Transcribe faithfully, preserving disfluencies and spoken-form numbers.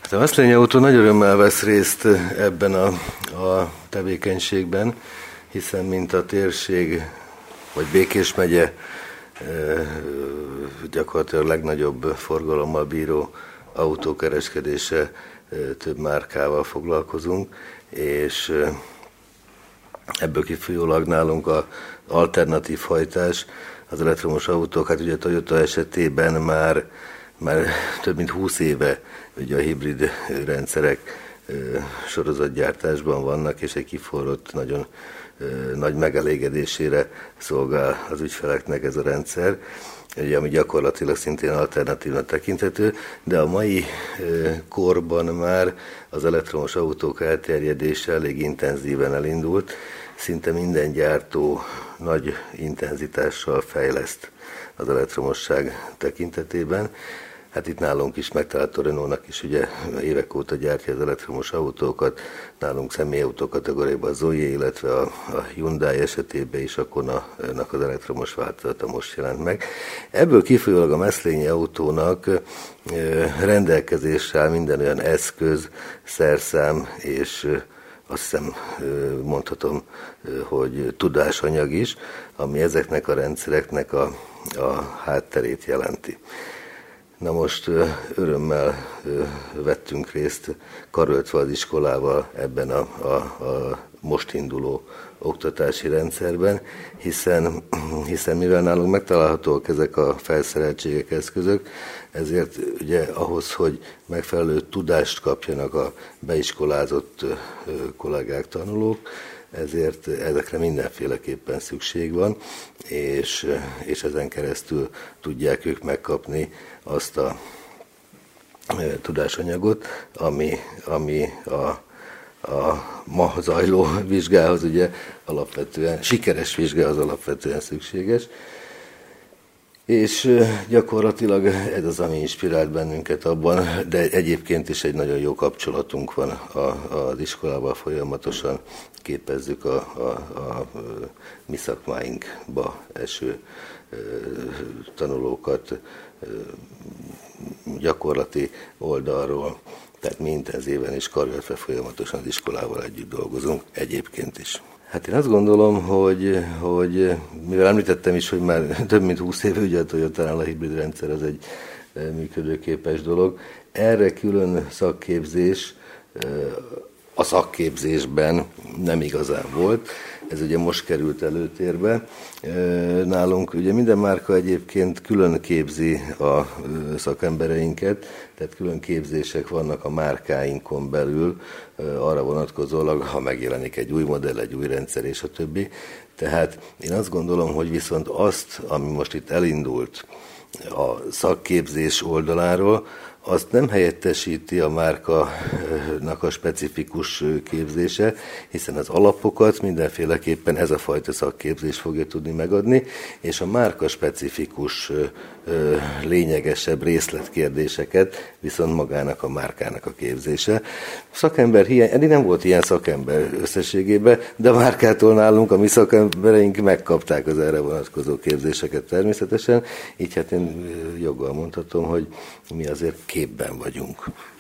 A Meszlényi Autó nagy örömmel vesz részt ebben a, a tevékenységben, hiszen mint a térség, vagy Békés megye gyakorlatilag legnagyobb forgalommal bíró autókereskedése, több márkával foglalkozunk, és ebből kifolyólag nálunk az alternatív hajtás, az elektromos autók, hát ugye a Toyota esetében már, már több mint húsz éve ugye a hibrid rendszerek sorozatgyártásban vannak, és egy kiforrott, nagyon nagy megelégedésére szolgál az ügyfeleknek ez a rendszer, ugye, ami gyakorlatilag szintén alternatívnak tekinthető, de a mai korban már az elektromos autók elterjedése elég intenzíven elindult, szinte minden gyártó nagy intenzitással fejleszt az elektromosság tekintetében. Hát itt nálunk is megtalálható, Renault-nak is ugye évek óta gyártja az elektromos autókat, nálunk személyautó kategóriában a Zoe, illetve a, a Hyundai esetében is a Kona-nak az elektromos változata most jelent meg. Ebből kifolyólag a Meszlényi Autónak rendelkezésre áll minden olyan eszköz, szerszám és azt hiszem mondhatom, hogy tudásanyag is, ami ezeknek a rendszereknek a, a hátterét jelenti. Na most örömmel vettünk részt karöltve az iskolával ebben a, a, a most induló oktatási rendszerben, hiszen, hiszen mivel nálunk megtalálhatóak ezek a felszereltségek, eszközök, ezért ugye ahhoz, hogy megfelelő tudást kapjanak a beiskolázott kollégák, tanulók, ezért ezekre mindenféleképpen szükség van, és, és ezen keresztül tudják ők megkapni azt a tudásanyagot, ami, ami a, a ma zajló vizsgához ugye alapvetően, sikeres vizsgához alapvetően szükséges. És gyakorlatilag ez az, ami inspirált bennünket abban, de egyébként is egy nagyon jó kapcsolatunk van a, az iskolával, folyamatosan képezzük a, a, a mi szakmáinkba eső tanulókat gyakorlati oldalról, tehát mi intenzíven és karöltve folyamatosan az iskolával együtt dolgozunk, egyébként is. Hát én azt gondolom, hogy, hogy mivel említettem is, hogy már több mint húsz éve ugye a Toyotánál a hibrid rendszer az egy működőképes dolog. Erre külön szakképzés a szakképzésben nem igazán volt. Ez ugye most került előtérbe. Nálunk ugye minden márka egyébként külön képzi a szakembereinket, tehát külön képzések vannak a márkáinkon belül, arra vonatkozólag, ha megjelenik egy új modell, egy új rendszer és a többi. Tehát én azt gondolom, hogy viszont azt, ami most itt elindult a szakképzés oldaláról, azt nem helyettesíti a márkának a specifikus képzése, hiszen az alapokat mindenféleképpen ez a fajta szakképzés fogja tudni megadni, és a márka specifikus, lényegesebb részletkérdéseket viszont magának a márkának a képzése. Szakember hiány, eddig nem volt ilyen szakember összességében, de a márkától nálunk a mi szakembereink megkapták az erre vonatkozó képzéseket természetesen, így hát én joggal mondhatom, hogy mi azért képben vagyunk.